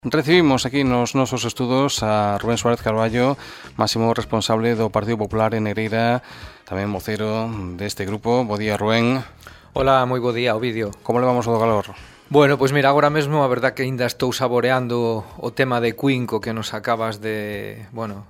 Recibimos aquí nos nosos estudos a Rubén Suárez Carballo, máximo responsable do Partido Popular en Negreira, tamén vocero deste grupo. Bo día, Rubén. Hola, moi bo día, Ovidio. Como levamos o do calor? Bueno, pois mira, agora mesmo a verdad que ainda estou saboreando o tema de Queen co que nos acabas de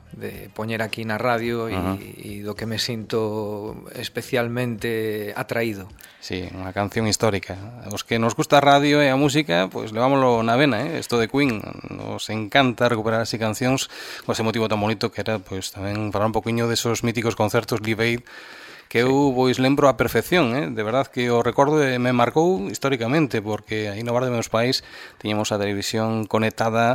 poñer aquí na radio e do que me sinto especialmente atraído. Sí, unha canción histórica. Os que nos gusta a radio e a música, pois levámoslo na vena, Isto de Queen, nos encanta recuperar así cancións con ese motivo tan bonito que era, pois tamén falar un poquinho desos míticos concertos Live Aid que eu pois lembro a perfección, De verdad que o recordo e me marcou históricamente, porque aí no bar de meus pais tiñamos a televisión conectada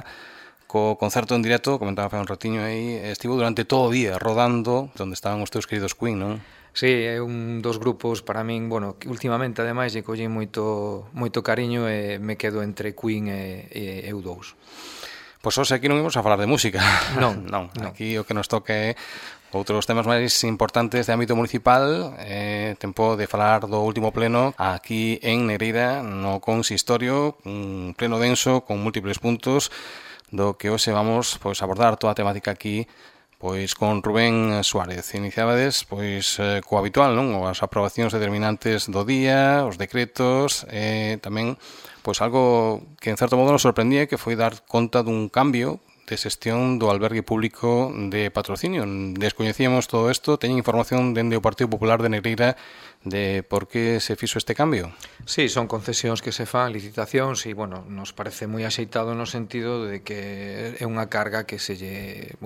co concerto en directo, comentaba fai un ratiño aí, estivo durante todo o día rodando onde estaban os teus queridos Queen, non? Sí, é un dos grupos para min, bueno, que últimamente ademais lle collín moito cariño e me quedo entre Queen e U2. Pois hoxe aquí non imos a falar de música. Non. Aquí o que nos toca é outros temas máis importantes de ámbito municipal, tempo de falar do último pleno aquí en Negreira no consistorio, un pleno denso con múltiples puntos do que hoxe vamos pois abordar toda a temática aquí pois con Rubén Suárez. Iniciabades pois co habitual, non? As aprobacións determinantes do día, os decretos, tamén pois algo que en certo modo nos sorprendía, que foi dar conta dun cambio de xestión do albergue público de patrocinio. Descoñecíamos todo isto, teñen información dende o Partido Popular de Negreira de por que se fixo este cambio? Sí, son concesións que se fan, licitacións e, bueno, nos parece moi axeitado no sentido de que é unha carga que se lle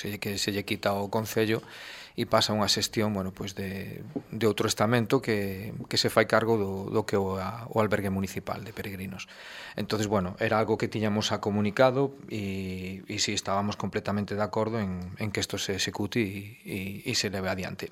quita ao Concello e pasa unha xestión, bueno, pois de outro estamento que se fai cargo do que o albergue municipal de peregrinos. Entonces, bueno, era algo que tiñamos a comunicado e si estábamos completamente de acordo en que isto se execute e se leve adiante.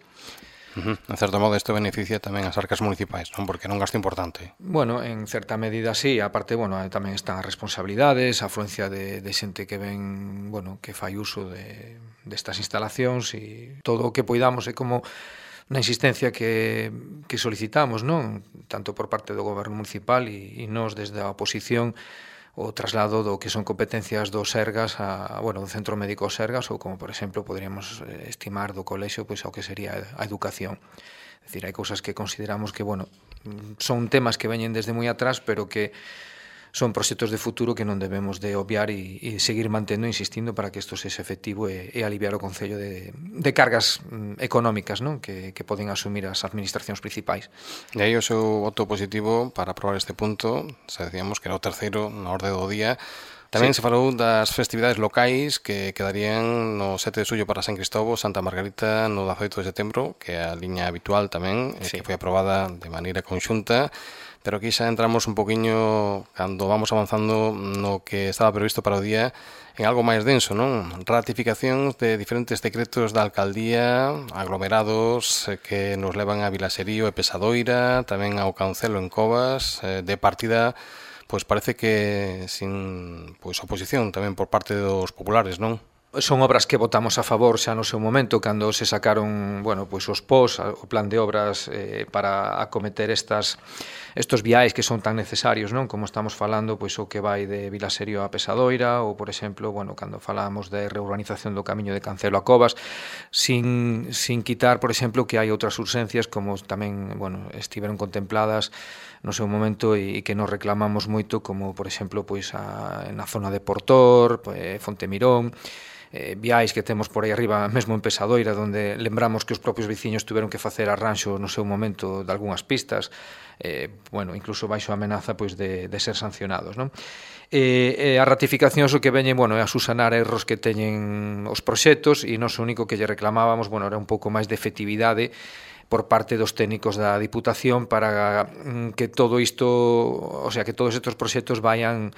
En certo modo, isto beneficia tamén as arcas municipais, non? Porque era un gasto importante. Bueno, en certa medida sí, aparte, bueno, tamén están as responsabilidades, a afluencia de xente que ven, bueno, que fai uso destas instalacións e todo o que poidamos é como na insistencia que solicitamos, non? Tanto por parte do goberno municipal e nós desde a oposición o traslado do que son competencias do Sergas do Centro Médico Sergas ou como, por exemplo, poderíamos estimar do colexio pois ao que sería a educación. É dicir, hai cousas que consideramos que, bueno, son temas que veñen desde moi atrás, pero que son proxectos de futuro que non debemos de obviar e seguir mantendo, insistindo para que isto sexa efectivo e aliviar o Concello de cargas económicas, non? Que poden asumir as administracións principais. E aí o seu voto positivo para aprobar este punto, decíamos que era o terceiro na orde do día. Tamén se falou das festividades locais que quedarían no 7 de xullo para San Cristóbal, Santa Margarita no 18 de setembro, que é a liña habitual tamén, que foi aprobada de maneira conxunta. Pero aquí xa entramos un poquinho, cando vamos avanzando no que estaba previsto para o día, en algo máis denso, non? Ratificacións de diferentes decretos da alcaldía, aglomerados que nos levan a Vilaserío e Pesadoira, tamén ao Cancelo en Covas, de partida, pois parece que sin oposición tamén por parte dos populares, non? Son obras que votamos a favor xa no seu momento cando se sacaron, bueno, pois os POS, o plan de obras para acometer estos viais que son tan necesarios, non? Como estamos falando, pois o que vai de Vilaserío a Pesadoira ou, por exemplo, bueno, cando falamos de reurbanización do camiño de Cancelo a Covas, sin quitar, por exemplo, que hai outras urxencias como tamén, bueno, estiveron contempladas no seu momento e que nos reclamamos moito, como, por exemplo, pois na zona de Portor, Fontemirón, viais que temos por aí arriba mesmo en Pesadoira, onde lembramos que os propios veciños tiveron que facer arranxo no seu momento de algunhas pistas, bueno, incluso baixo a amenaza pois de ser sancionados, non? A ratificación o que veñen, bueno, é a susanar erros que teñen os proxectos e nós o único que lle reclamábamos, bueno, era un pouco máis de efectividade por parte dos técnicos da Diputación para que todo isto, o sea, que todos estes proxectos vayan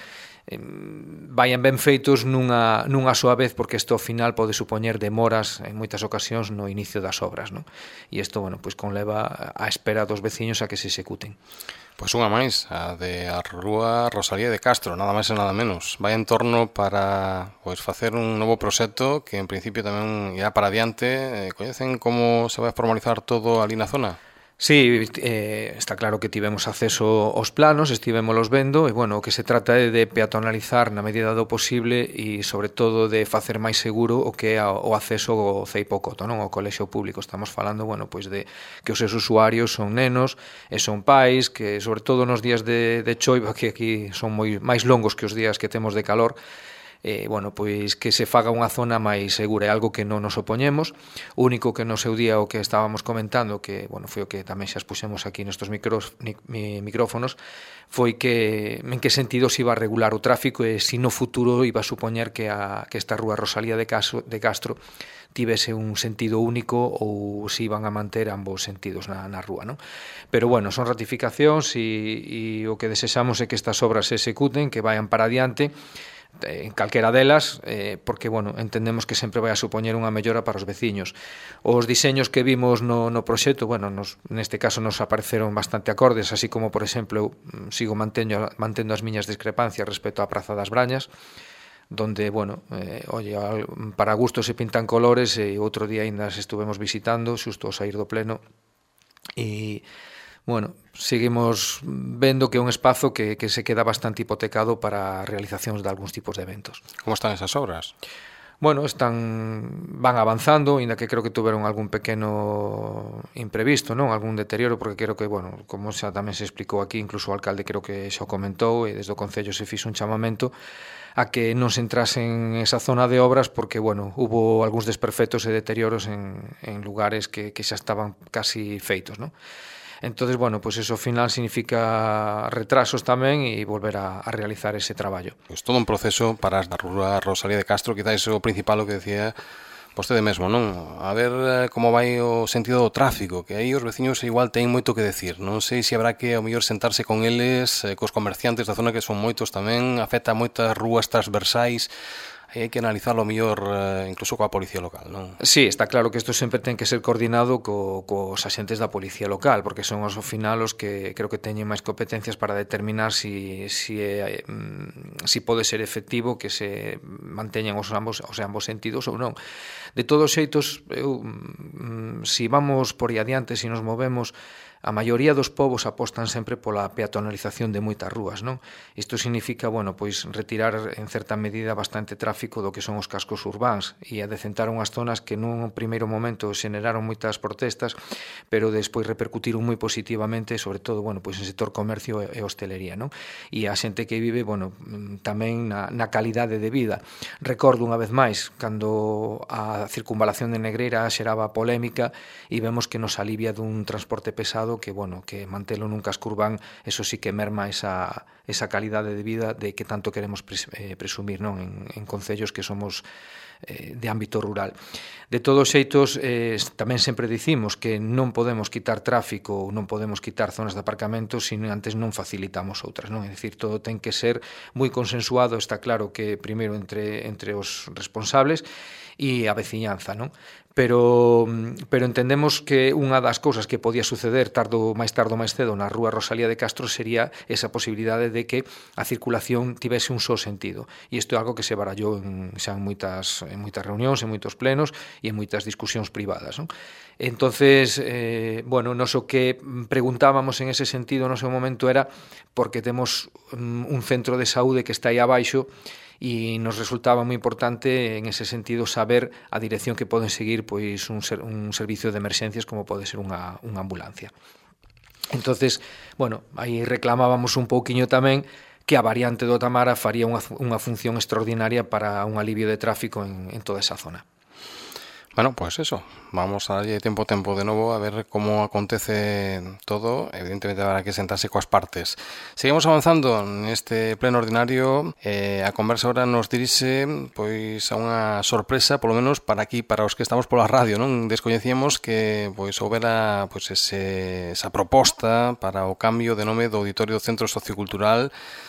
ben feitos nunha soa vez, porque isto ao final pode supoñer demoras en moitas ocasións no inicio das obras, non? E isto, bueno, pois conleva a espera dos veciños a que se executen. Pois unha máis, a de a Rúa Rosalía de Castro, nada máis e nada menos. Vai en torno para facer un novo proxecto que en principio tamén irá para adiante. Coñecen como se vai formalizar todo ali na zona? Sí, está claro que tivemos acceso aos planos, estivémolos vendo e, bueno, o que se trata é de peatonalizar na medida do posible e, sobre todo, de facer máis seguro o que é o acceso ao Ceipocoto, non? Ao colexio público. Estamos falando, bueno, pois de que os seus usuarios son nenos e son pais, que, sobre todo nos días de choiva, que aquí son moi máis longos que os días que temos de calor, bueno, pois que se faga unha zona máis segura, é algo que non nos opoñemos. O único que no seu día o que estábamos comentando, que, bueno, foi o que tamén xa expuxemos aquí nestes micrófonos, foi que en que sentido se iba a regular o tráfico e se no futuro iba a supoñer que esta rúa Rosalía de Castro tivese un sentido único ou se iban a manter ambos sentidos na rúa, non? Pero, bueno, son ratificacións e o que desexamos é que estas obras se executen, que vayan para adiante, en calquera delas, porque, bueno, entendemos que sempre vai a supoñer unha mellora para os veciños. Os diseños que vimos no proxecto, bueno, neste caso nos apareceron bastante acordes, así como, por exemplo, eu sigo mantendo as miñas discrepancias respecto á Praza das Brañas, donde, bueno, para gusto se pintan colores, e outro día ainda estuvemos visitando, xusto ao sair do pleno, e, bueno, seguimos vendo que é un espazo que se queda bastante hipotecado para realizacións de algúns tipos de eventos. Como están esas obras? Bueno, van avanzando, ainda que creo que tuveron algún pequeno imprevisto, non? Algún deterioro, porque creo que, bueno, como xa tamén se explicou aquí, incluso o alcalde creo que xa o comentou, e desde o Concello se fixo un chamamento a que non se entrasen en esa zona de obras porque, bueno, hubo algúns desperfectos e deterioros en lugares que xa estaban casi feitos, non? Entonces, bueno, pues eso ao final significa retrasos tamén e volver a realizar ese traballo. Pois todo un proceso para a rúa Rosalía de Castro, quizás o principal o que decía vostede mesmo, non? A ver como vai o sentido do tráfico, que aí os veciños igual teñen moito que decir. Non sei se habrá que ao mellor sentarse con eles, cos comerciantes da zona, que son moitos tamén, afecta moitas rúas transversais. Hai que analizarlo mellor incluso coa policía local, non? Sí, está claro que isto sempre ten que ser coordinado cos axentes da policía local, porque son os ao final os que creo que teñen máis competencias para determinar si pode ser efectivo que se manteñan os ambos sentidos ou non. De todos os xeitos, si vamos por aí adiante, si nos movemos, a maioría dos povos apostan sempre pola peatonalización de moitas rúas, non? Isto significa, bueno, pois retirar en certa medida bastante tráfico do que son os cascos urbáns e adecentar unhas zonas que nun primeiro momento xeneraron moitas protestas, pero despois repercutiron moi positivamente, sobre todo, bueno, pois en sector comercio e hostelería, non? E a xente que vive, bueno, tamén na calidade de vida. Recordo unha vez máis, cando a circunvalación de Negreira xeraba polémica e vemos que nos alivia dun transporte pesado que, bueno, que mantelo nun casco urbán, eso sí que merma esa calidade de vida de que tanto queremos presumir, non? En concellos que somos de ámbito rural. De todos xeitos, tamén sempre dicimos que non podemos quitar tráfico ou non podemos quitar zonas de aparcamento se antes non facilitamos outras, non? É dicir, todo ten que ser moi consensuado, está claro que primeiro entre os responsables e a veciñanza, non? Pero entendemos que unha das cousas que podía suceder máis tarde ou máis cedo na rúa Rosalía de Castro sería esa posibilidade de que a circulación tivese un só sentido. E isto é algo que se barallou xa en moitas reunións, en moitos plenos e en moitas discusións privadas, non? Entonces, bueno, nos o que preguntábamos en ese sentido no seu momento era porque temos un centro de saúde que está aí abaixo e nos resultaba moi importante en ese sentido saber a dirección que poden seguir pois un servicio de emerxencias como pode ser unha ambulancia. Entonces, bueno, aí reclamábamos un pouquiño tamén que a variante do Tamara faría unha función extraordinaria para un alivio de tráfico en toda esa zona. Bueno, pues eso, vamos a darlle tempo de novo a ver como acontece todo. Evidentemente habrá que sentarse coas partes. Seguimos avanzando neste pleno ordinario. A conversa ahora nos dirixe pois a unha sorpresa, polo menos para aquí, para os que estamos pola radio, non? Descoñecíamos que pois houbera pois esa proposta para o cambio de nome do Auditorio do Centro Sociocultural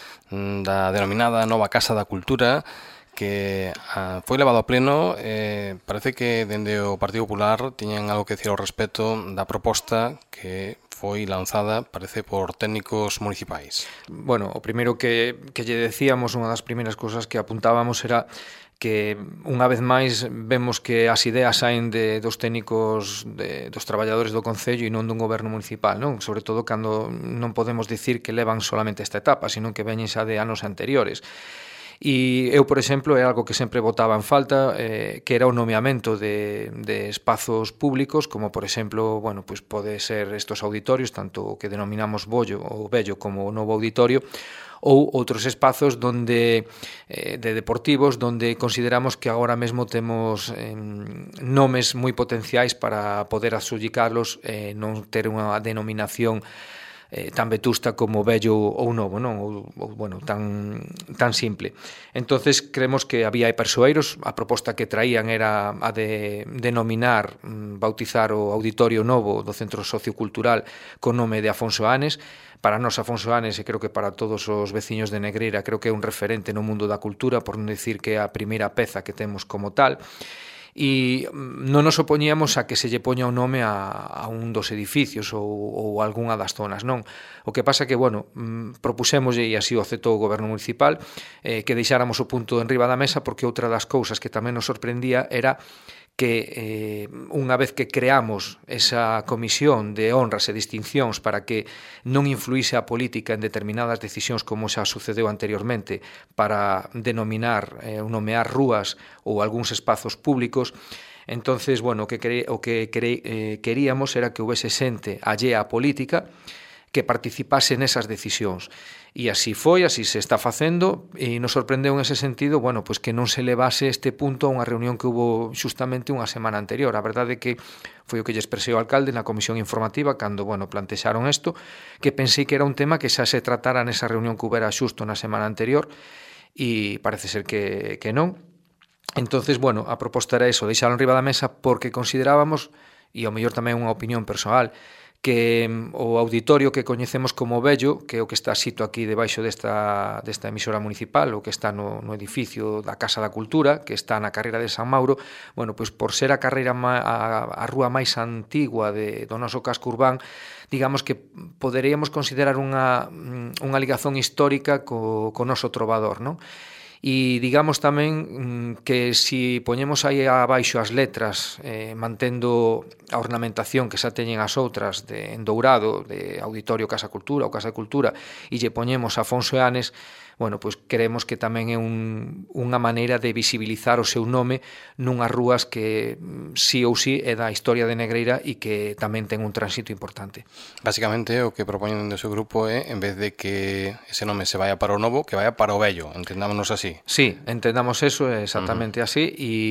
da denominada Nova Casa da Cultura, que foi levado a pleno. Parece que dende o Partido Popular tiñan algo que decir ao respecto da proposta que foi lanzada, parece, por técnicos municipais. Bueno, o primeiro que lle decíamos, unha das primeiras cousas que apuntábamos era que unha vez máis vemos que as ideas saen dos técnicos dos traballadores do Concello e non dun goberno municipal, non? Sobre todo cando non podemos dicir que levan solamente esta etapa, sino que veñen xa de anos anteriores. E eu, por exemplo, é algo que sempre botaba en falta, que era o nomeamento de espazos públicos, como, por exemplo, bueno, pues pode ser estos auditorios, tanto o que denominamos Bollo ou Bello como o novo auditorio, ou outros espazos donde de deportivos donde consideramos que agora mesmo temos nomes moi potenciais para poder adxudicarlos e non ter unha denominación tan vetusta como vello ou novo, non? Ou bueno, tan simple. Entonces creemos que había persoeiros, a proposta que traían era a de denominar, bautizar o auditorio novo do Centro Sociocultural con nome de Afonso Anes. Para nós Afonso Anes, e creo que para todos os veciños de Negreira, creo que é un referente no mundo da cultura, por non dicir que é a primeira peza que temos como tal. E non nos opoñíamos a que se lle poña o nome a un dos edificios ou algunha das zonas, non? O que pasa que, bueno, propusémoslle, e así o aceptou o goberno municipal, que deixáramos o punto en riba da mesa, porque outra das cousas que tamén nos sorprendía era que unha vez que creamos esa comisión de honras e distincións para que non influíse a política en determinadas decisións como xa sucedeu anteriormente para denominar ou nomear rúas ou algúns espazos públicos, entonces, bueno, o que queríamos era que houvese xente allea á política que participase nesas decisións. E así foi, así se está facendo, e nos sorprendeu en ese sentido, bueno, pues que non se levase este punto a unha reunión que hubo xustamente unha semana anterior. A verdade é que foi o que lle expresei ao alcalde na comisión informativa cando, bueno, plantexaron isto, que pensei que era un tema que xa se tratara nesa reunión que houbera xusto na semana anterior, e parece ser que non. Entonces, bueno, a proposta era eso, deixalo en riba da mesa porque considerábamos, e ao mellor tamén unha opinión persoal, que o auditorio que coñecemos como Bello, que é o que está sito aquí debaixo desta emisora municipal, o que está no edificio da Casa da Cultura, que está na carreira de San Mauro, bueno, pois por ser a carreira a rúa máis antigua do noso casco urbán, digamos que poderíamos considerar unha ligazón histórica co noso trovador, non? E digamos tamén que se poñemos aí abaixo as letras mantendo a ornamentación que xa teñen as outras en dourado de Auditorio Casa Cultura ou Casa de Cultura e lle poñemos Afonso Anes, bueno, pois creemos que tamén é unha maneira de visibilizar o seu nome nunhas rúas que sí ou sí é da historia de Negreira e que tamén ten un tránsito importante. Básicamente o que propoñen do seu grupo é, en vez de que ese nome se vaya para o novo, que vaya para o vello, entendámonos así. Sí, entendamos eso, é exactamente así,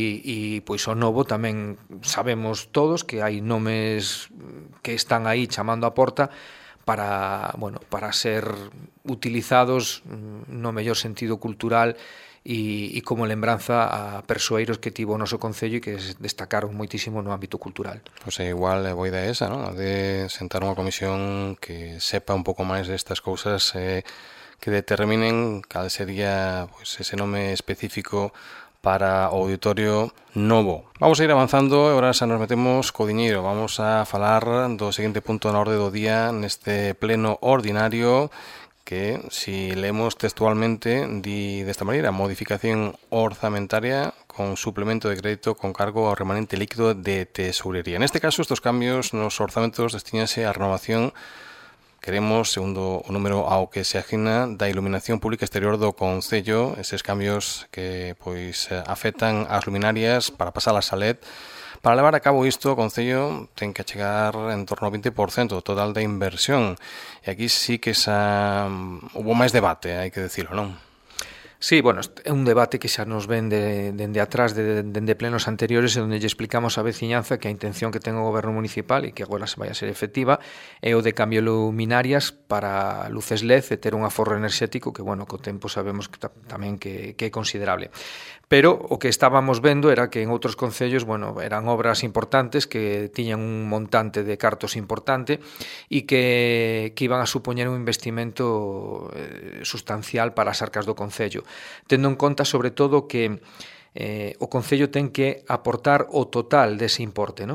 e pois o novo tamén sabemos todos que hai nomes que están aí chamando a porta para ser utilizados no mellor sentido cultural e como lembranza a persoeiros que tivo o noso Concello e que destacaron moitísimo no ámbito cultural. Pois é igual a boa idea esa, non? A de sentar unha comisión que sepa un pouco máis destas cousas, que determinen cal sería pois, ese nome específico para o auditorio novo. Vamos a ir avanzando e agora xa nos metemos co diñeiro. Vamos a falar do seguinte punto na orde do día neste pleno ordinario que, si leemos textualmente, di desta maneira: modificación orzamentaria con suplemento de crédito con cargo ao remanente líquido de tesourería. Neste caso, estes cambios nos orzamentos destínanse á renovación, queremos, segundo o número ao que se agina, da iluminación pública exterior do Concello, eses cambios que pois afectan as luminarias para pasalas a LED. Para levar a cabo isto, o Concello ten que chegar en torno ao 20% do total da inversión. E aquí sí que houve máis debate, hai que decirlo, non? Sí, bueno, é un debate que xa nos ven dende atrás, dende plenos anteriores, onde lle explicamos á veciñanza que a intención que ten o goberno municipal e que agora se vai a ser efectiva é o de cambio luminarias para luces LED e ter un aforro enerxético que, bueno, co tempo sabemos que tamén que é considerable. Pero o que estábamos vendo era que en outros concellos, bueno, eran obras importantes que tiñan un montante de cartos importante e que iban a supoñer un investimento sustancial para as arcas do concello, tendo en conta sobre todo que o concello ten que aportar o total dese importe, non?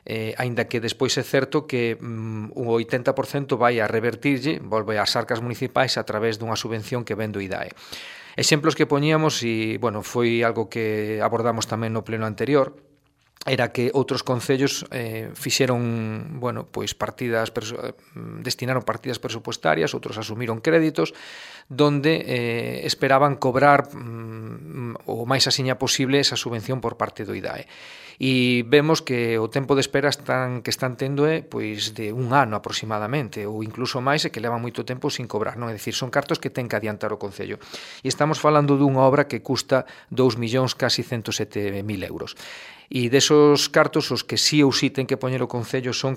aínda que despois é certo que o 80% vai a revertirlle, volve ás arcas municipais a través dunha subvención que ven do IDAE. Exemplos que poñíamos, e, bueno, foi algo que abordamos tamén no pleno anterior, era que outros concellos fixeron, bueno, pois destinaron partidas presupuestarias, outros asumiron créditos, donde esperaban cobrar o máis asiña posible esa subvención por parte do IDAE. E vemos que o tempo de espera que están tendo é pois de un ano aproximadamente, ou incluso máis, e que levan moito tempo sin cobrar, non? É dicir, son cartos que ten que adiantar o Concello. E estamos falando dunha obra que custa 2 millóns, casi 107.000 euros. E desos cartos, os que sí ou sí ten que poñer o Concello son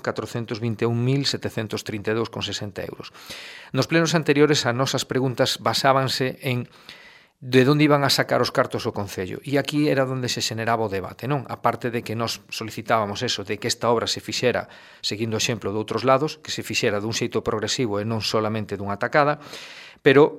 421.732,60 euros. Nos plenos anteriores, as nosas preguntas basábanse en de onde iban a sacar os cartos o Concello. E aquí era onde se xeneraba o debate, non? A parte de que nós solicitábamos eso, de que esta obra se fixera, seguindo o exemplo de outros lados, que se fixera dun xeito progresivo e non solamente dunha tacada, pero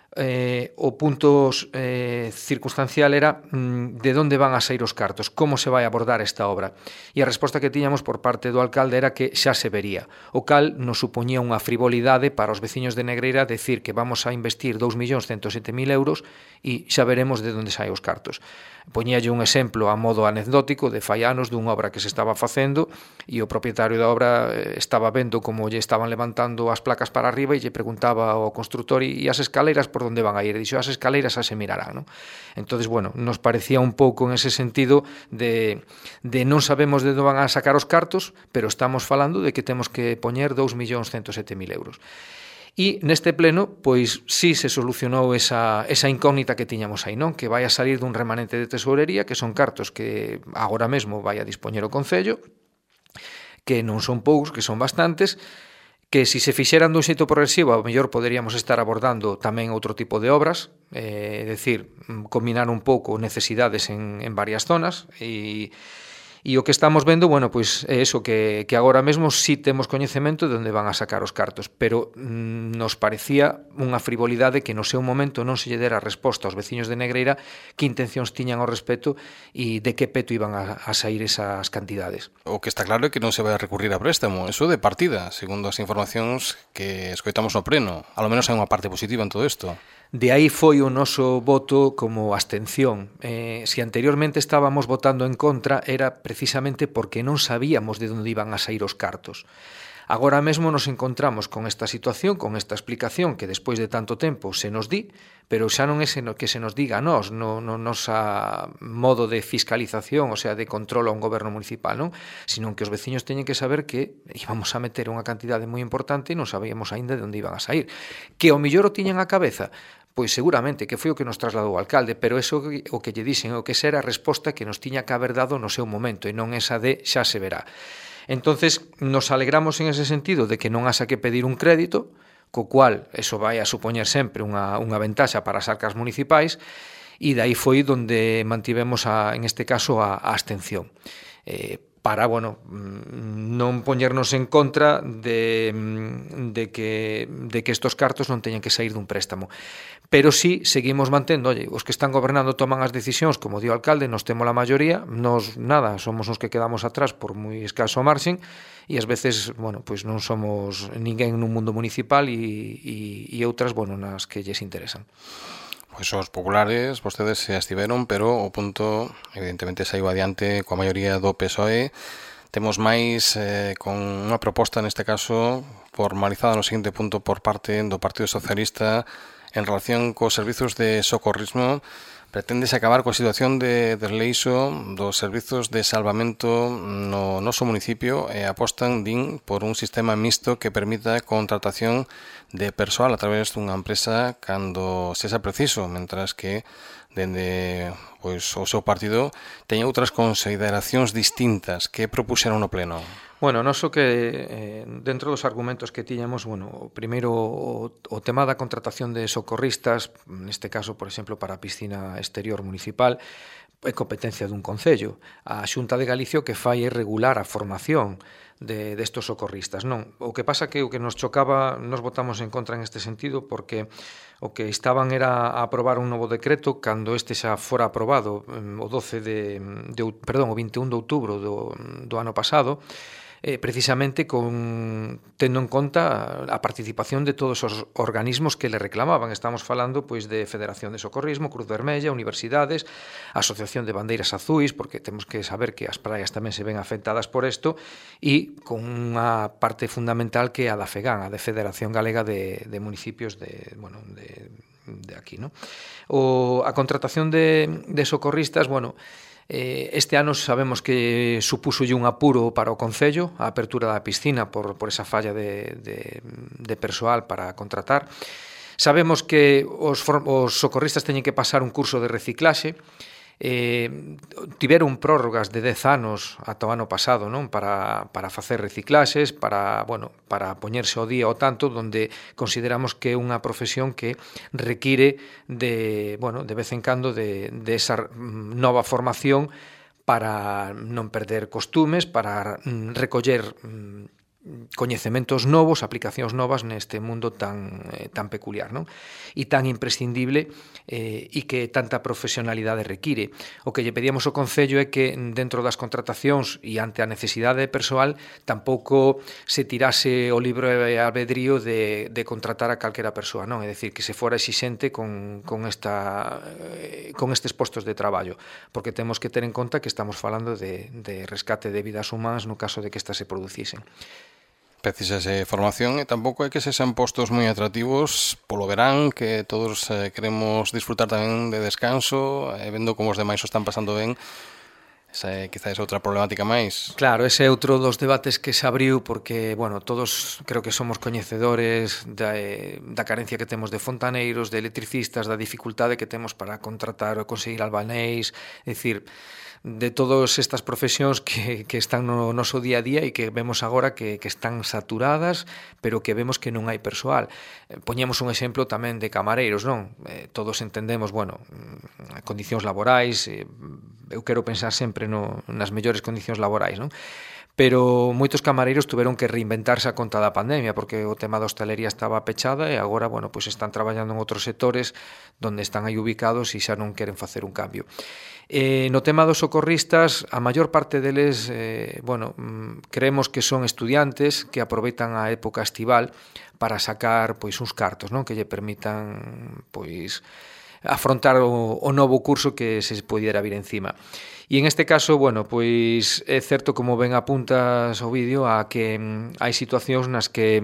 o punto circunstancial era de onde van a sair os cartos, como se vai abordar esta obra. E a resposta que tiñamos por parte do alcalde era que xa se vería, o cal nos supoñía unha frivolidade para os veciños de Negreira decir que vamos a investir 2.107.000 euros e xa veremos de onde saen os cartos. Poñíalle un exemplo a modo anecdótico de fai anos dunha obra que se estaba facendo e o propietario da obra estaba vendo como lle estaban levantando as placas para arriba e lle preguntaba ao construtor e as escaleiras por onde van a ir? E dixo, as escaleiras xa se mirarán, non? Entonces, bueno, nos parecía un pouco en ese sentido de non sabemos de onde van a sacar os cartos, pero estamos falando de que temos que poñer 2.107.000 euros. E neste pleno, pois sí se solucionou esa incógnita que tiñamos aí, non? Que vai a salir dun remanente de tesourería, que son cartos que agora mesmo vai a dispoñer o Concello, que non son poucos, que son bastantes, que se se fixeran dun xeito progresivo, ao mellor poderíamos estar abordando tamén outro tipo de obras, é dicir, combinar un pouco necesidades en varias zonas, e o que estamos vendo, bueno, pois é eso, que agora mesmo sí temos coñecemento de onde van a sacar os cartos, pero nos parecía unha frivolidade que no seu momento non se lle dera resposta aos veciños de Negreira que intencións tiñan ao respecto e de que peto iban a sair esas cantidades. O que está claro é que non se vai a recurrir a préstamo, eso de partida, segundo as informacións que escoitamos no pleno. A lo menos hai unha parte positiva en todo isto. De aí foi o noso voto como abstención. Se anteriormente estábamos votando en contra era precisamente porque non sabíamos de onde iban a sair os cartos. Agora mesmo nos encontramos con esta situación, con esta explicación que despois de tanto tempo se nos di, pero xa non é que se nos diga a nós, no nosa modo de fiscalización, o sea, de control a un goberno municipal, non? Sino que os veciños teñen que saber que íbamos a meter unha cantidade moi importante e non sabíamos aínda de onde iban a sair. Que ao mellor o tiñan a cabeza, pois seguramente que foi o que nos trasladou o alcalde, pero eso o que lle dixen o que era a resposta que nos tiña que haber dado no seu momento e non esa de xa se verá. Entonces, nos alegramos en ese sentido de que non haxa que pedir un crédito, co cual eso vai a supoñer sempre unha ventaxa para as arcas municipais, e dai foi donde mantivemos, en este caso, a abstención. Para, bueno, non poñernos en contra de que estos cartos non teñen que sair dun préstamo. Pero sí, seguimos mantendo, os que están gobernando toman as decisións, como di o alcalde, nos temos a maioría, nos, nada, somos os que quedamos atrás por moi escaso marxen, e ás veces, bueno, pois non somos ninguén nun mundo municipal e outras, bueno, nas que lles interesan. Pois os populares, vostedes se estiveron, pero o punto, evidentemente, saiu adiante coa maioría do PSOE. Temos máis con unha proposta, neste caso, formalizada no seguinte punto por parte do Partido Socialista en relación cos servizos de socorrismo. Preténdese acabar coa situación de desleixo dos servizos de salvamento no noso municipio e apostan, din, por un sistema mixto que permita a contratación de persoal a través dunha empresa cando sexa preciso, mentras que dende pois, o seu partido teña outras consideracións distintas que propuxeron no pleno. Bueno, noso que dentro dos argumentos que tiñamos, bueno, primeiro o tema da contratación de socorristas, neste caso, por exemplo, para a piscina exterior municipal, é competencia dun concello. A Xunta de Galicia o que fai é regular a formación destos socorristas, non? O que pasa que o que nos chocaba, nos votamos en contra en este sentido, porque o que estaban era a aprobar un novo decreto cando este xa fora aprobado o 21 de outubro do ano pasado, precisamente tendo en conta a participación de todos os organismos que le reclamaban. Estamos falando pois de Federación de Socorrismo, Cruz Vermella, universidades, Asociación de Bandeiras Azuis, porque temos que saber que as praias tamén se ven afectadas por isto, e con unha parte fundamental que é a da FEGAN, a de Federación Galega de Municipios de aquí, ¿no? A contratación de socorristas, este ano sabemos que supúsolle un apuro para o Concello a apertura da piscina por esa falla de persoal para contratar. Sabemos que os socorristas teñen que pasar un curso de reciclaxe. Tiveron prórrogas de 10 anos ata o ano pasado, non? Para facer reciclaxes, para poñerse ao día o tanto, donde consideramos que é unha profesión que require de vez en cando de esa nova formación para non perder costumes, para recoller coñecementos novos, aplicacións novas neste mundo tan peculiar, non? E tan imprescindible e que tanta profesionalidade require. O que lle pedíamos ao Concello é que dentro das contratacións e ante a necesidade de persoal tampouco se tirase o libre albedrío de contratar a calquera persoa, non? É dicir, que se fora exixente con estes postos de traballo, porque temos que ter en conta que estamos falando de rescate de vidas humanas no caso de que estas se producisen. Precisase formación e tampouco é que se sean postos moi atractivos polo verán, que todos queremos disfrutar tamén de descanso, vendo como os demais o están pasando ben. Esa quizás é outra problemática máis. Claro, ese é outro dos debates que se abriu porque, todos creo que somos coñecedores da carencia que temos de fontaneiros, de electricistas, da dificultade que temos para contratar ou conseguir albanéis, é dicir, de todas estas profesións que están no noso día a día e que vemos agora que están saturadas, pero que vemos que non hai persoal. Poñemos un exemplo tamén de camareiros, non? Todos entendemos, condicións laborais, eu quero pensar sempre nas mellores condicións laborais, non? Pero moitos camareiros tuveron que reinventarse a conta da pandemia porque o tema da hostalería estaba pechada e agora, están traballando en outros sectores donde están aí ubicados e xa non queren facer un cambio. No tema dos socorristas, a maior parte deles, creemos que son estudiantes que aproveitan a época estival para sacar uns cartos, non? Que lle permitan afrontar o novo curso que se pudiera vir encima. E en este caso, é certo, como ben apuntas ao vídeo, a que hai situacións nas que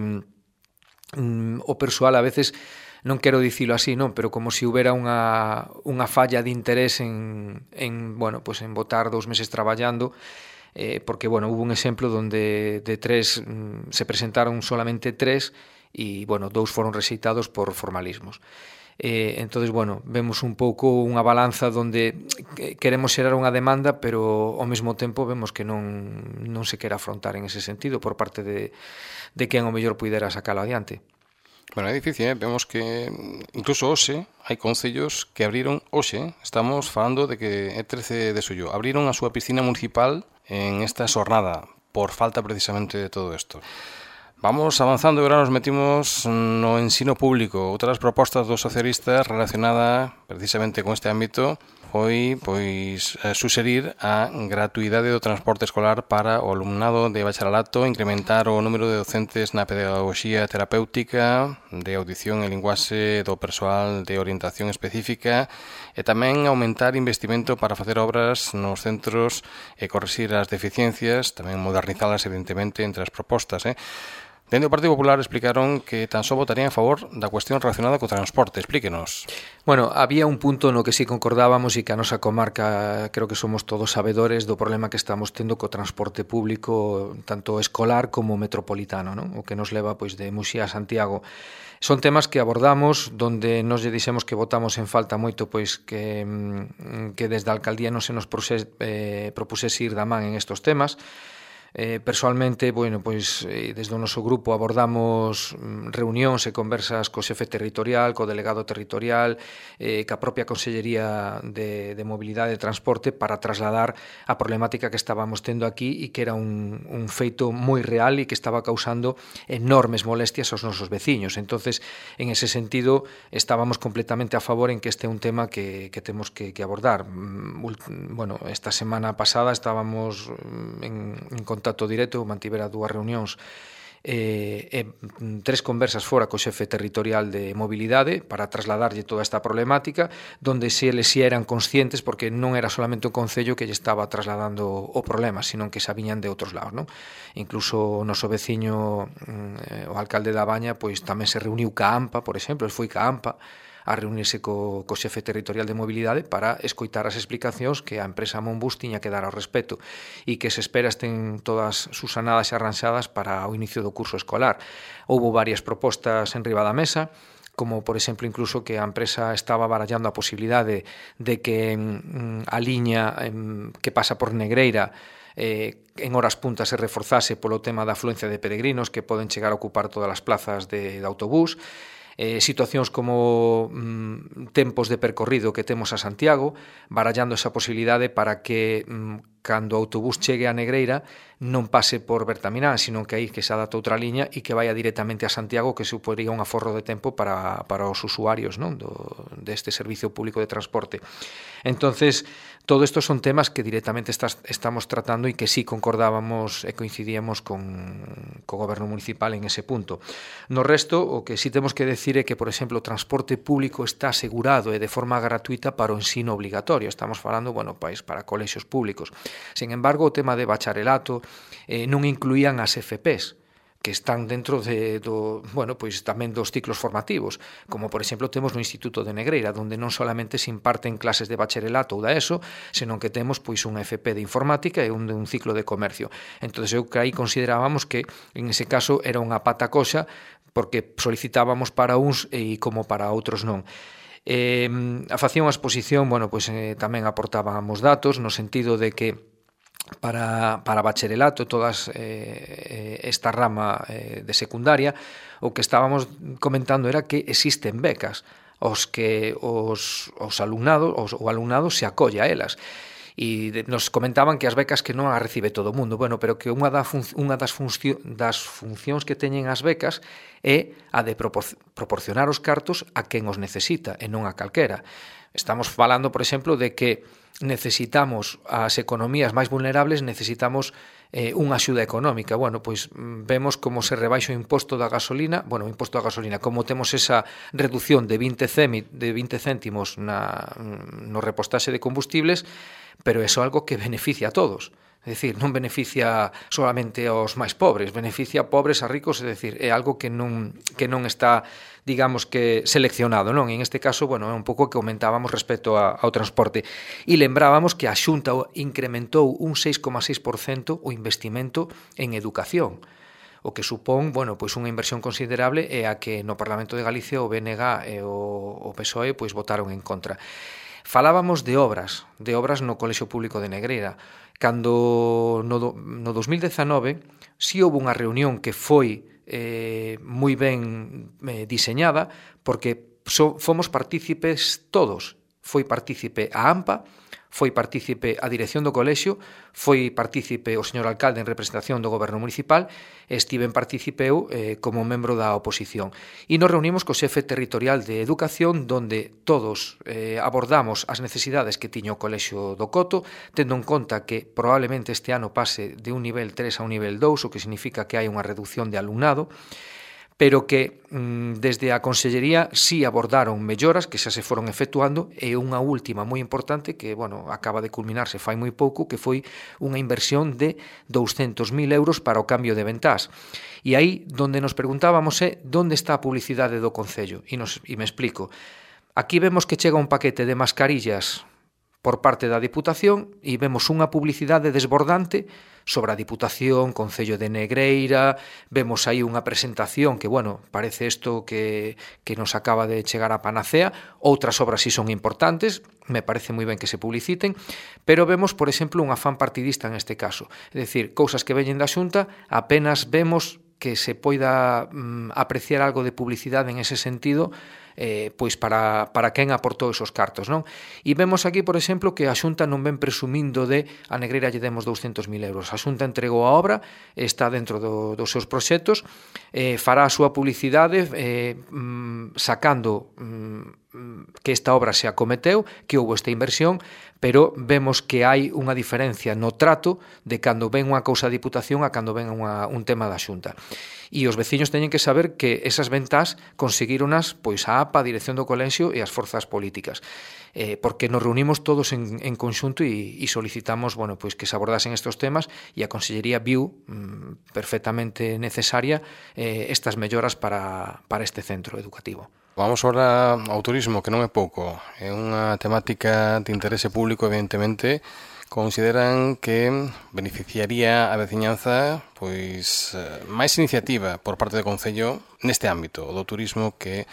o persoal a veces, non quero dicilo así, non, pero como se houbera unha falla de interés en botar 2 meses traballando, porque, hubo un exemplo donde de 3 se presentaron solamente 3 e, 2 foron rexeitados por formalismos. Entonces, vemos un pouco unha balanza donde queremos xerar unha demanda, pero ao mesmo tempo vemos que non se quere afrontar en ese sentido por parte de quen o mellor puidera sacalo adiante. É difícil, vemos que incluso hoxe hai concellos que abriron hoxe, estamos falando de que é 13 de xullo, abriron a súa piscina municipal en esta xornada por falta precisamente de todo isto. Vamos avanzando e agora nos metimos no ensino público. Outra das propostas dos socialistas relacionada precisamente con este ámbito foi suxerir a gratuidade do transporte escolar para o alumnado de bacharelato, incrementar o número de docentes na pedagogía terapéutica, de audición e linguaxe do persoal de orientación específica e tamén aumentar investimento para facer obras nos centros e corrixir as deficiencias, tamén modernizalas evidentemente entre as propostas. Dende o Partido Popular explicaron que tan só votarían a favor da cuestión relacionada co transporte. Explíquenos. Había un punto no que sí concordábamos e que a nosa comarca creo que somos todos sabedores do problema que estamos tendo co transporte público tanto escolar como metropolitano, non? O que nos leva de Muxía a Santiago. Son temas que abordamos donde nos lle dixemos que votamos en falta moito que desde a alcaldía non se nos propusese ir da man en estos temas. Persoalmente, bueno, pois desde o noso grupo abordamos reunións e conversas co xefe territorial, co delegado territorial, ca propia Consellería de Mobilidade e Transporte para trasladar a problemática que estábamos tendo aquí e que era un feito moi real e que estaba causando enormes molestias aos nosos veciños. Entonces, en ese sentido, estábamos completamente a favor en que este é un tema que temos que abordar. Bueno, esta semana pasada estábamos en contacto directo, mantivera 2 reunións e 3 conversas fora co xefe territorial de mobilidade para trasladarlle toda esta problemática, donde se eles eran conscientes, porque non era solamente o Concello que lle estaba trasladando o problema, sino que xa viñan de outros lados, non? Incluso o noso veciño, o alcalde da Baña, pois tamén se reuniu ca AMPA, por exemplo, foi ca AMPA a reunirse co xefe territorial de mobilidade para escoitar as explicacións que a empresa Monbus tiña que dar ao respecto e que se espera estén todas susanadas e arranxadas para o inicio do curso escolar. Houbo varias propostas en riba da mesa, como por exemplo incluso que a empresa estaba barallando a posibilidade de que a liña que pasa por Negreira en horas puntas se reforzase polo tema da afluencia de peregrinos que poden chegar a ocupar todas as plazas de autobús, situacións como tempos de percorrido que temos a Santiago, barallando esa posibilidade para que cando o autobús chegue a Negreira non pase por Bertamiráns, sino que aí que se adapte outra liña e que vaya directamente a Santiago, que suporía un aforro de tempo para os usuarios, non, deste servicio público de transporte. Entonces, todo isto son temas que directamente estamos tratando e que sí concordábamos e coincidíamos con o goberno municipal en ese punto. No resto, o que sí temos que decir é que, por exemplo, o transporte público está asegurado e de forma gratuita para o ensino obligatorio. Estamos falando, bueno, para colexios públicos. Sin embargo, o tema de bacharelato non incluían as FPs, que están dentro pois tamén dos ciclos formativos, como por exemplo temos no Instituto de Negreira, onde non solamente se imparten clases de bacharelato ou da ESO, senón que temos pois un FP de informática e un ciclo de comercio. Entón, eu que aí considerábamos que en ese caso era unha pata coxa, porque solicitábamos para uns e como para outros non. A facía unha exposición, bueno, pois tamén aportábamos datos no sentido de que para bacharelato, todas esta rama de secundaria, o que estábamos comentando era que existen becas os que os alumnados, o alumnado se acolle a elas. E nos comentaban que as becas que non as recibe todo o mundo, bueno, pero que unha das funcións que teñen as becas é a de proporcionar os cartos a quen os necesita e non a calquera. Estamos falando, por exemplo, de que necesitamos as economías máis vulnerables, necesitamos unha axuda económica. Bueno, pois vemos como se rebaixa o imposto da gasolina, como temos esa reducción de 20 céntimos no repostaxe de combustibles, pero é algo que beneficia a todos. É dicir, non beneficia solamente aos máis pobres, beneficia a pobres, a ricos, é dicir, é algo que non está, digamos que, seleccionado, non? En este caso, bueno, é un pouco que comentábamos respecto ao transporte. E lembrábamos que a Xunta incrementou un 6,6% o investimento en educación, o que supón, bueno, pois unha inversión considerable e a que no Parlamento de Galicia o BNG e o PSOE pois votaron en contra. Falábamos de obras no Colexio Público de Negreira. Cando no 2019 si houve unha reunión que foi moi ben diseñada, porque fomos partícipes todos. Foi partícipe a AMPA, foi partícipe a dirección do colexio, foi partícipe o señor alcalde en representación do goberno municipal, e estiven participeu como membro da oposición. E nos reunimos co xefe territorial de educación, donde todos abordamos as necesidades que tiña o colexio do Coto, tendo en conta que probablemente este ano pase de un nivel 3 a un nivel 2, o que significa que hai unha reducción de alumnado, pero que desde a Consellería sí abordaron melloras que xa se foron efectuando, e unha última moi importante que, bueno, acaba de culminarse fai moi pouco, que foi unha inversión de 200.000 euros para o cambio de ventás. E aí, donde nos preguntábamos é onde está a publicidade do Concello, e me explico. Aquí vemos que chega un paquete de mascarillas por parte da Diputación e vemos unha publicidade desbordante sobre a Diputación, Concello de Negreira, vemos aí unha presentación que, bueno, parece isto que nos acaba de chegar a panacea, outras obras sí son importantes, me parece moi ben que se publiciten, pero vemos, por exemplo, un afán partidista en este caso, é dicir, cousas que veñen da Xunta, apenas vemos que se poida apreciar algo de publicidade en ese sentido, pois para quen aportou esos cartos, non? E vemos aquí, por exemplo, que a Xunta non ven presumindo de a Negreira lle demos 200.000 euros. A Xunta entregou a obra, está dentro dos seus proxectos, fará a súa publicidade sacando que esta obra se acometeu, que houve esta inversión, pero vemos que hai unha diferencia no trato de cando ven unha cousa a Diputación a cando ven un tema da Xunta. E os veciños teñen que saber que esas ventas conseguironas pois a APA, a Dirección do Colexio e as forzas políticas. Porque nos reunimos todos en conxunto e solicitamos, bueno, pois que se abordasen estes temas e a Consellería viu perfectamente necesaria estas melloras para este centro educativo. Vamos ahora ao turismo, que non é pouco. É unha temática de interese público, evidentemente. Consideran que beneficiaría a veciñanza pois máis iniciativa por parte do Concello neste ámbito do turismo, que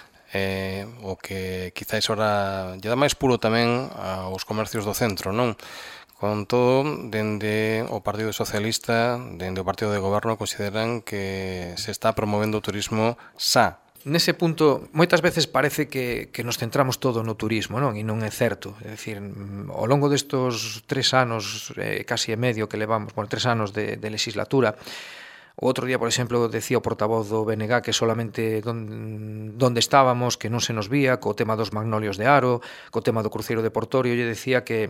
o que quizáis ora lle dá máis puro tamén aos comercios do centro, non? Con todo, dende o Partido Socialista, dende o Partido de Goberno, consideran que se está promovendo o turismo xa. Nese punto, moitas veces parece que nos centramos todo no turismo, non? E non é certo. É dicir, ao longo destos 3 anos, casi e medio que levamos, 3 anos de legislatura, o outro día, por exemplo, decía o portavoz do BNG que solamente donde estábamos, que non se nos vía, co tema dos magnolios de Aro, co tema do cruceiro de Portorio, lle decía que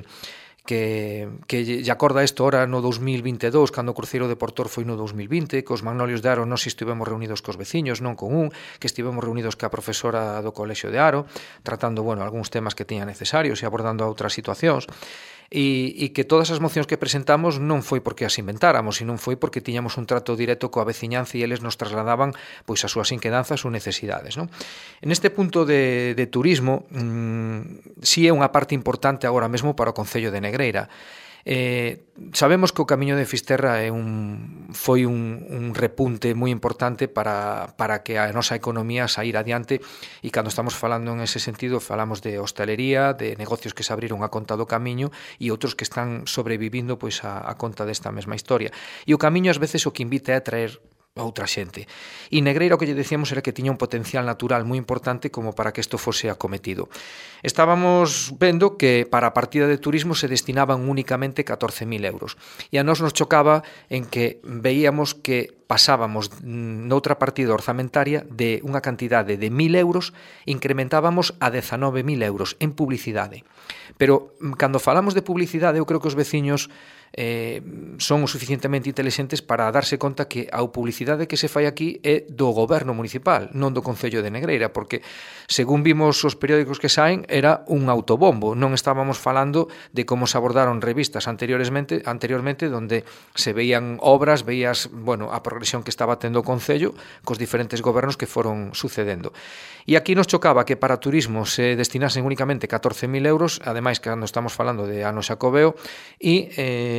lle acorda isto ora no 2022, cando o cruceiro de Portor foi no 2020, que os magnolios de Aro nós estivemos reunidos cos veciños, non con un, que estivemos reunidos ca profesora do Colexio de Aro, tratando, bueno, algúns temas que tiña necesarios e abordando outras situacións. E que todas as mocións que presentamos non foi porque as inventáramos, sino foi porque tiñamos un trato directo coa veciñanza e eles nos trasladaban pois as súas inquedanzas ou necesidades, non? En este punto de turismo, si é unha parte importante agora mesmo para o Concello de Negreira. Sabemos que o Camiño de Fisterra foi un repunte moi importante para que a nosa economía saíra adiante, e cando estamos falando en ese sentido falamos de hostelería, de negocios que se abriron a conta do Camiño e outros que están sobrevivindo pois a conta desta mesma historia. E o Camiño ás veces o que invita é a traer outra xente. E Negreira o que lle decíamos era que tiña un potencial natural moi importante como para que isto fose acometido. Estábamos vendo que para a partida de turismo se destinaban únicamente 14.000 euros. E a nós nos chocaba en que veíamos que pasábamos noutra partida orzamentaria de unha cantidade de 1.000 euros, incrementábamos a 19.000 euros en publicidade. Pero cando falamos de publicidade, eu creo que os veciños son o suficientemente intelixentes para darse conta que a publicidade que se fai aquí é do goberno municipal, non do Concello de Negreira, porque según vimos os periódicos que saen era un autobombo, non estábamos falando de como se abordaron revistas anteriormente donde se veían obras, veías, bueno, a progresión que estaba tendo o Concello cos diferentes gobernos que foron sucedendo. E aquí nos chocaba que para turismo se destinasen únicamente 14.000 euros, ademais que cando estamos falando de ano xacobeo, e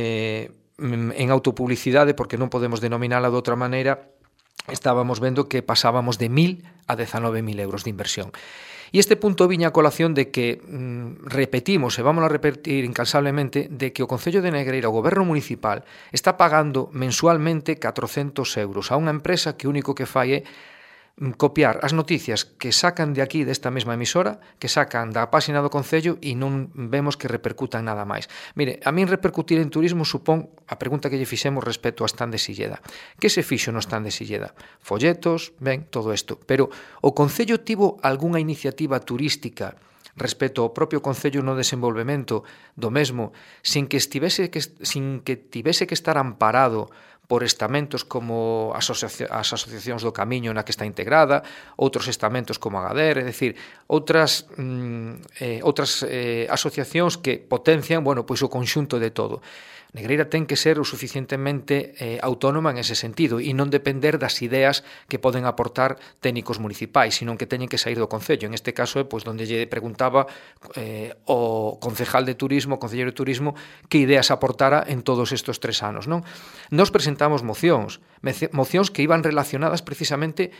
en autopublicidade, porque non podemos denominala de outra maneira, estábamos vendo que pasábamos de 1.000 a 19.000 euros de inversión. E este punto viña a colación de que repetimos, e vamos a repetir incansablemente, de que o Concello de Negreira, o goberno municipal, está pagando mensualmente 400 euros a unha empresa que o único que fai é copiar as noticias que sacan de aquí desta mesma emisora, que sacan da páxina do Concello e non vemos que repercutan nada máis. Mire, a min repercutir en turismo supón a pregunta que lle fixemos respecto ao stand de Silleda. Que se fixo no stand de Silleda? Folletos, ben, todo isto. Pero o Concello tivo algunha iniciativa turística respecto ao propio Concello no desenvolvemento do mesmo, sin que tivese que estar amparado por estamentos como as asociacións do Camiño na que está integrada, outros estamentos como a Gader, é dicir, outras asociacións que potencian, pois o conxunto de todo. Negreira ten que ser o suficientemente autónoma en ese sentido e non depender das ideas que poden aportar técnicos municipais, sino que teñen que sair do Concello. En este caso é onde lle preguntaba o concejal de turismo, o concelleiro de turismo, que ideas aportara en todos estes 3 anos. Nos presentamos mocións que iban relacionadas precisamente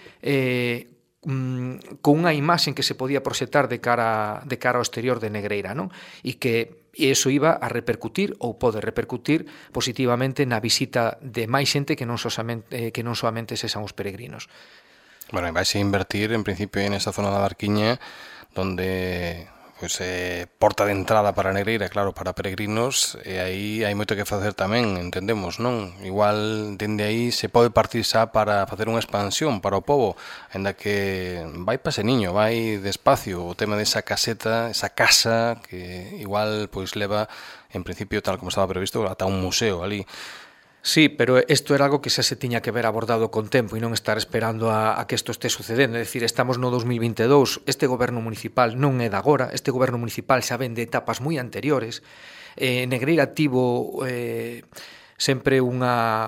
con unha imaxe que se podía proxectar de cara ao exterior de Negreira, e que iso iba a repercutir ou pode repercutir positivamente na visita de máis xente que non soamente sean os peregrinos. Bueno, vais a invertir en principio en esa zona da Barquiña donde porta de entrada para Negreira, claro, para peregrinos, e aí hai moito que facer tamén, entendemos, non? Igual, dende aí se pode partir xa para facer unha expansión para o pobo, ainda que vai paseniño, vai despacio, o tema desa caseta, esa casa, que igual pois leva, en principio, tal como estaba previsto, ata un museo ali. Sí, pero isto era algo que xa se tiña que ver abordado con tempo e non estar esperando a que isto este sucedendo. É dicir, estamos no 2022, este goberno municipal non é de agora, este goberno municipal xa ven de etapas moi anteriores. Negreira tivo sempre un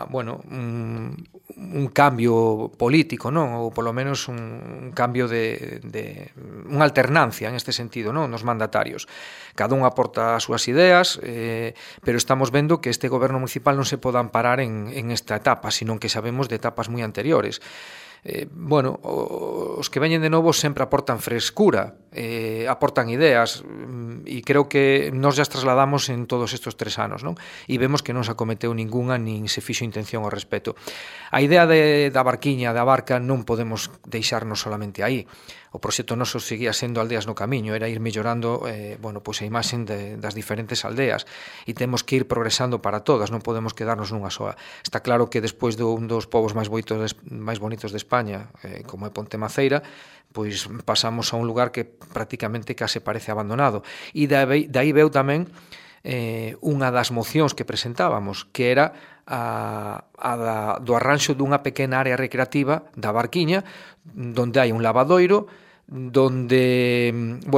cambio político, non? Ou polo menos un cambio de unha alternancia en este sentido, non? Nos mandatarios. Cada un aporta as súas ideas, pero estamos vendo que este goberno municipal non se pode amparar en esta etapa, sino que sabemos de etapas moi anteriores. Os que veñen de novo sempre aportan frescura, aportan ideas, e creo que nos já trasladamos en todos estes 3 anos, non? E vemos que non se acometeu ningunha, nin se fixo intención ao respecto. A idea da barquiña, da barca, non podemos deixarnos solamente aí. O proxecto noso seguía sendo Aldeas no Camiño, era ir mellorando a imaxen das diferentes aldeas, e temos que ir progresando para todas, non podemos quedarnos nunha soa. Está claro que despois dun dos povos máis bonitos de España, como é Ponte Maceira, pois pasamos a un lugar que prácticamente case parece abandonado. E dai veu tamén unha das mocións que presentábamos, que era do arranxo dunha pequena área recreativa da Barquiña, donde hai un lavadoiro, donde,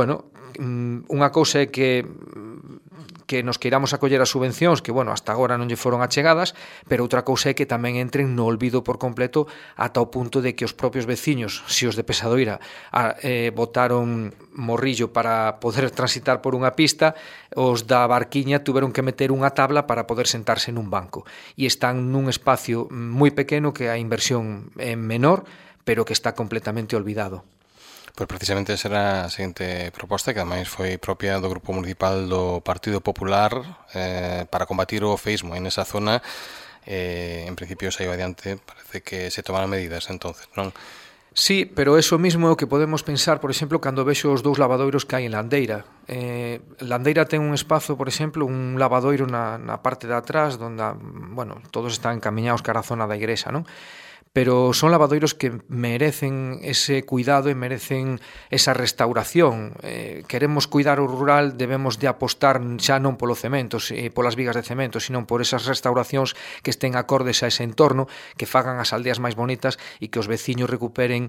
unha cousa é que nos queiramos acoller as subvencións que, hasta agora non lle foron achegadas, pero outra cousa é que tamén entren no olvido por completo ata o punto de que os propios veciños, se os de Pesadoira botaron morrillo para poder transitar por unha pista, os da Barquiña tuveron que meter unha tabla para poder sentarse nun banco, e están nun espacio moi pequeno que a inversión é menor, pero que está completamente olvidado. Pois precisamente esa era a seguinte proposta, que ademais foi propia do Grupo Municipal do Partido Popular para combatir o feísmo en esa zona. En principio saiu adiante, parece que se tomaron medidas entonces, non? Sí, pero eso mismo é o que podemos pensar, por exemplo, cando vexo os 2 lavadoiros que hai en Landeira. Landeira ten un espazo, por exemplo, un lavadoiro na parte de atrás, onde, todos están encaminhados cara a zona da igrexa, non? Pero son lavadoiros que merecen ese cuidado e merecen esa restauración. Queremos cuidar o rural, debemos de apostar xa non polo cemento, polas vigas de cemento, sino por esas restauracións que estén acordes a ese entorno, que fagan as aldeas máis bonitas e que os veciños recuperen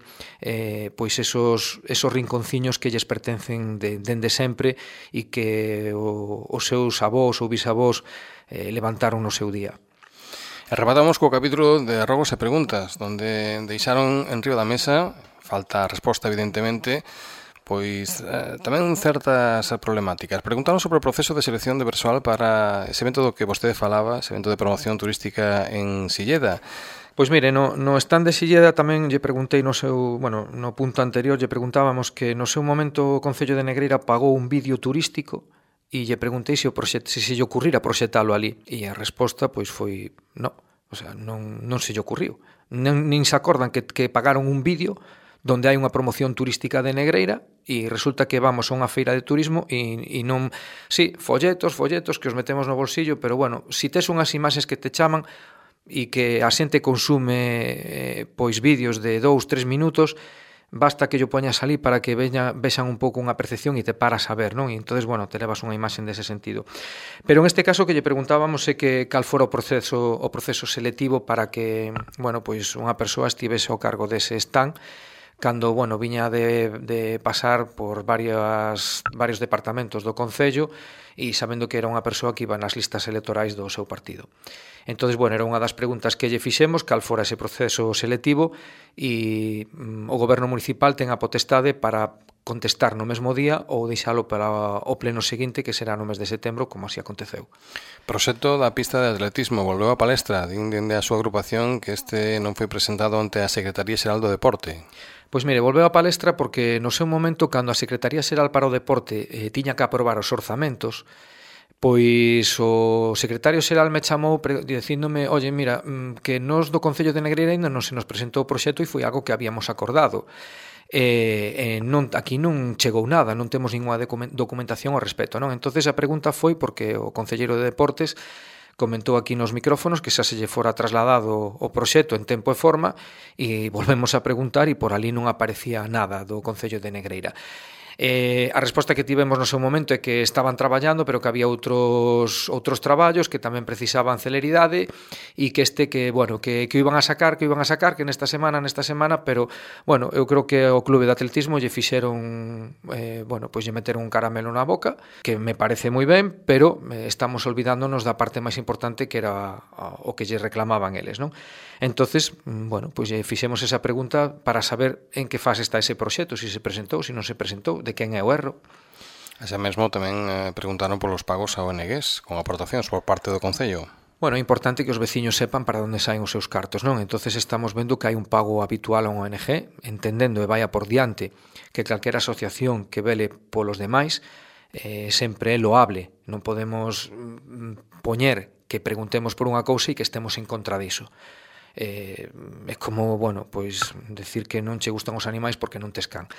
esos rinconciños que lles pertencen dende sempre e que os seus avós ou bisavós levantaron no seu día. Rematamos co capítulo de rogos e preguntas, donde deixaron en riba da mesa, falta a resposta evidentemente, pois tamén certas problemáticas. Preguntaron sobre o proceso de selección de persoal para ese evento do que vostede falaba, ese evento de promoción turística en Silleda. Pois mire, no stand de Silleda tamén lle preguntei no punto anterior lle preguntábamos que no seu momento o Concello de Negreira pagou un vídeo turístico e lle preguntei se lle ocurrira proxetalo ali, e a resposta pois foi non, non se lle ocurriu. Nin se acordan que pagaron un vídeo donde hai unha promoción turística de Negreira e resulta que vamos a unha feira de turismo e non... Sí, folletos que os metemos no bolsillo, pero si tes unhas imaxes que te chaman e que a xente consume pois vídeos de 2-3 minutos, basta que yo poñas ali para que vexan un pouco unha percepción e te paras a ver, non? E entonces, bueno, te levas unha imaxen dese sentido. Pero en este caso que lle preguntábamos é que cal fora o proceso selectivo para que, bueno, pois unha persoa estivese ao cargo dese stand cando, bueno, viña de pasar por varios departamentos do Concello e sabendo que era unha persoa que iba nas listas electorais do seu partido. Entonces, bueno, era unha das preguntas que lle fixemos, cal fora ese proceso selectivo, e o Goberno Municipal ten a potestade para contestar no mesmo día ou deixalo para o pleno seguinte, que será no mes de setembro, como así aconteceu. Proxecto da pista de atletismo volveu a palestra, dende a súa agrupación que este non foi presentado ante a Secretaría Xeral do Deporte. Pois mire, volveu a palestra porque no seu momento, cando a Secretaría Xeral para o Deporte tiña que aprobar os orzamentos, pois o secretario xeral me chamou dicíndome, oye, mira, que nos do Concello de Negreira ainda non se nos presentou o proxecto e foi algo que habíamos acordado. Aquí non chegou nada, non temos ninguna documentación ao respecto, non? Entonces a pregunta foi porque o concelleiro de Deportes comentou aquí nos micrófonos que xa se lle fora trasladado o proxecto en tempo e forma e volvemos a preguntar e por ali non aparecía nada do Concello de Negreira. A resposta que tivemos no seu momento é que estaban traballando, pero que había outros traballos que tamén precisaban celeridade e que que iban a sacar, que nesta semana, pero bueno, eu creo que ao Clube de Atletismo lle fixeron pois lle meteron un caramelo na boca, que me parece moi ben, pero estamos olvidándonos da parte máis importante que era o que lle reclamaban eles, non? Entonces, pois fixemos esa pregunta para saber en que fase está ese proxecto, se presentou, se non se presentou, de quen é o erro. Ese mesmo tamén preguntaron polos pagos a ONGs con aportacións por parte do Concello. Bueno, é importante que os veciños sepan para onde saen os seus cartos, non? Entonces estamos vendo que hai un pago habitual a unha ONG, entendendo e vaya por diante que calquera asociación que vele polos demais sempre é loable. Non podemos poñer que preguntemos por unha cousa e que estemos en contra diso. É como, pois decir que non che gustan os animais porque non tes can.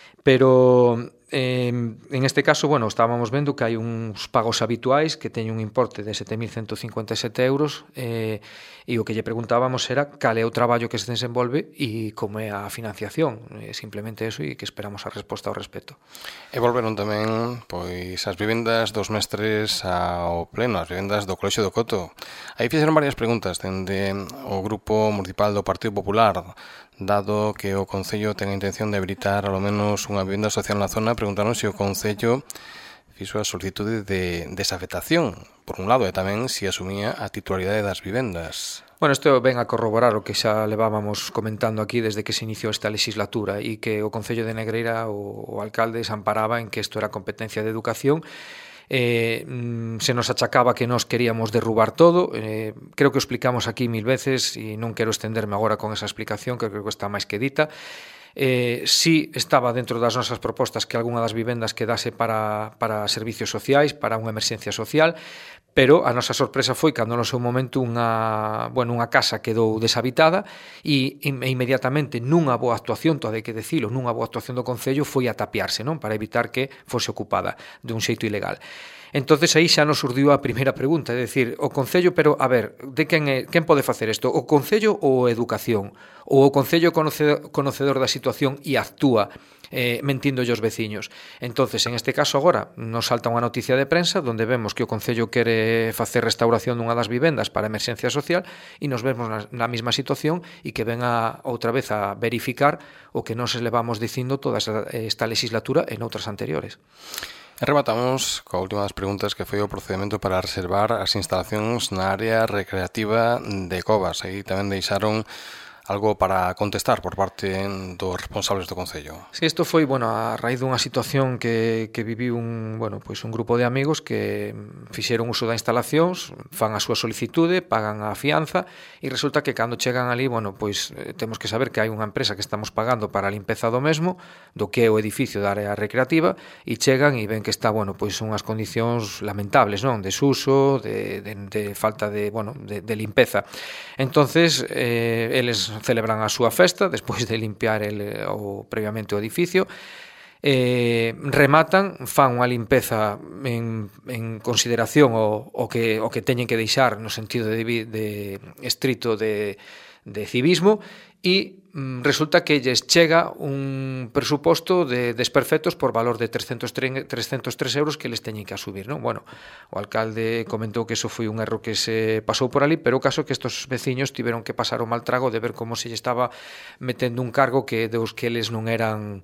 Pero en este caso, estábamos vendo que hai uns pagos habituais que teñen un importe de 7.157 euros e o que lle preguntábamos era cal é o traballo que se desenvolve e como é a financiación. Simplemente eso e que esperamos a resposta ao respecto. E volveron tamén pois as vivendas dos mestres ao pleno, as vivendas do Colexio do Coto. Aí fixeron varias preguntas dende o Grupo Municipal do Partido Popular, dado que o Concello ten a intención de habilitar ao menos unha vivenda social na zona, preguntaron se o Concello fixo a solicitude de desafectación, por un lado, e tamén se asumía a titularidade das vivendas. Isto ven a corroborar o que xa levábamos comentando aquí desde que se iniciou esta legislatura e que o Concello de Negreira, o alcalde, se amparaba en que isto era competencia de educación. Se nos achacaba que nos queríamos derrubar todo. Creo que o explicamos aquí 1000 veces e non quero estenderme agora con esa explicación, que creo que está máis que dita. Si estaba dentro das nosas propostas que algunha das vivendas quedase para servicios sociais, para unha emerxencia social, pero a nosa sorpresa foi cando no seu momento unha casa quedou deshabitada e inmediatamente nunha boa actuación, todo hai que decilo, nunha boa actuación do Concello foi a tapiarse, non, para evitar que fose ocupada dun xeito ilegal. Entonces aí xa nos surdiu a primeira pregunta, é dicir, o Concello, pero a ver, de quen pode facer isto? O Concello ou a Educación? Ou o Concello conocedor da situación e actúa mentindolle aos veciños? Entonces, en este caso agora, nos salta unha noticia de prensa onde vemos que o Concello quere facer restauración dunha das vivendas para emerxencia social e nos vemos na mesma situación e que ven outra vez a verificar o que nos levamos dicindo toda esta legislatura e noutras anteriores. E rematamos coa última das preguntas, que foi o procedimento para reservar as instalacións na área recreativa de Covas. Aí tamén deixaron algo para contestar por parte dos responsables do Concello. Sí, isto foi, a raíz dunha situación que viviu un grupo de amigos que fixeron uso da instalacións, fan a súa solicitude, pagan a fianza e resulta que cando chegan ali, temos que saber que hai unha empresa que estamos pagando para a limpeza do mesmo, do que é o edificio da área recreativa, e chegan e ven que está, unhas condicións lamentables, non? Desuso, de falta de limpeza. Entonces, eles celebran a súa festa despois de limpiar previamente o edificio, rematan, fan unha limpeza en consideración o que teñen que deixar no sentido de estrito de civismo e resulta que lles chega un presuposto de desperfectos por valor de 303 euros que les teñen que asumir, non? Bueno, o alcalde comentou que eso foi un erro que se pasou por ali, pero o caso é que estos veciños tiveron que pasar o mal trago de ver como se lle estaba metendo un cargo que dos que eles non eran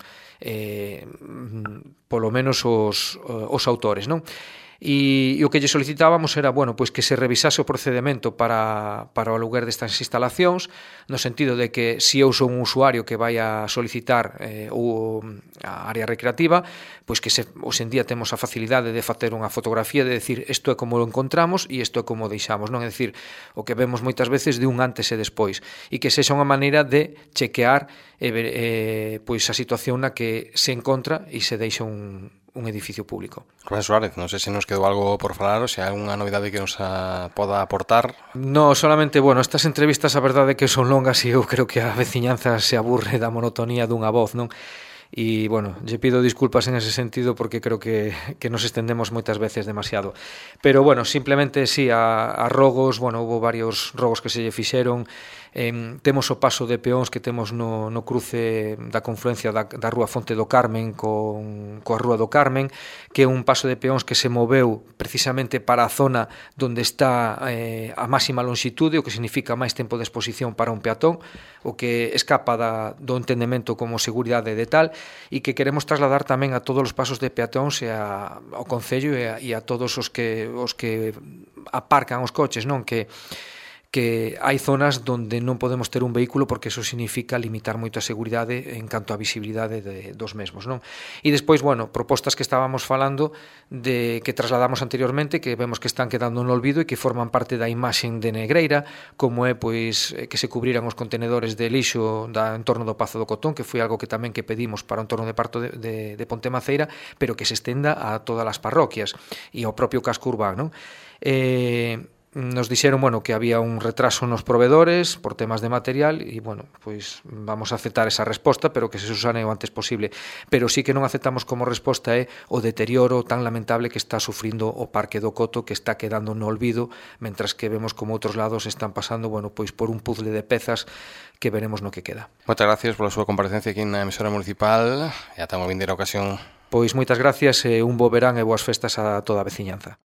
polo menos os autores, non? E o que lle solicitábamos era, bueno, pois que se revisase o procedemento para o aluguer destas instalacións, no sentido de que se eu son un usuario que vai a solicitar a área recreativa, pois que hoxe en día temos a facilidade de facer unha fotografía, de decir isto é como o encontramos e isto é como o deixamos, non? É dicir, o que vemos moitas veces de un antes e despois, e que sexa unha maneira de chequear pois a situación na que se encontra e se deixa un edificio público. Rubén Suárez, non sei se nos quedou algo por falar ou se hai unha novidade que nos poda aportar. No, solamente, bueno, estas entrevistas a verdade é que son longas e eu creo que a veciñanza se aburre da monotonía dunha voz, non? E, bueno, lle pido disculpas en ese sentido porque creo que nos estendemos moitas veces demasiado. Pero, bueno, simplemente, sí, a rogos, bueno, houve varios rogos que se lle fixeron. Temos o paso de peóns que temos no cruce da confluencia da Rúa Fonte do Carmen coa Rúa do Carmen, que é un paso de peóns que se moveu precisamente para a zona onde está a máxima longitude, o que significa máis tempo de exposición para un peatón, o que escapa do entendemento como seguridade de tal, e que queremos trasladar tamén a todos os pasos de peatóns e ao Concello e a todos os que aparcan os coches, non? Que hai zonas onde non podemos ter un vehículo porque eso significa limitar moito a seguridade en canto a visibilidade dos mesmos, non? E despois, bueno, propostas que estábamos falando de que trasladamos anteriormente, que vemos que están quedando no olvido e que forman parte da imaxen de Negreira, como é pois que se cubriran os contenedores de lixo en torno do Pazo do Cotón, que foi algo que tamén que pedimos para o entorno de Parto de Pontemaceira, pero que se estenda a todas as parroquias e ao propio casco urbano, non? Nos dixeron, bueno, que había un retraso nos provedores por temas de material e, bueno, pois vamos a aceptar esa resposta, pero que se susane o antes posible. Pero sí que non aceptamos como resposta o deterioro tan lamentable que está sufrindo o Parque do Coto, que está quedando no olvido, mentras que vemos como outros lados están pasando, bueno, pois por un puzzle de pezas que veremos no que queda. Moitas gracias pola súa comparecencia aquí na emisora municipal e ata unha vindeira ocasión. Pois moitas gracias e un bo verán e boas festas a toda a veciñanza.